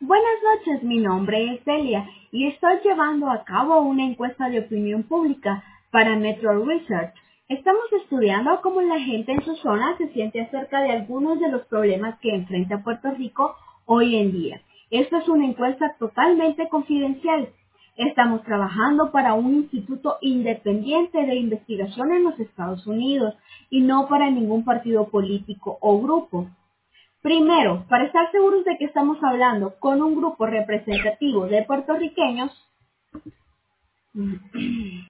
Buenas noches, mi nombre es Delia y estoy llevando a cabo una encuesta de opinión pública para Metro Research. Estamos estudiando cómo la gente en su zona se siente acerca de algunos de los problemas que enfrenta Puerto Rico hoy en día. Esta es una encuesta totalmente confidencial. Estamos trabajando para un instituto independiente de investigación en los Estados Unidos y no para ningún partido político o grupo. Primero, para estar seguros de que estamos hablando con un grupo representativo de puertorriqueños,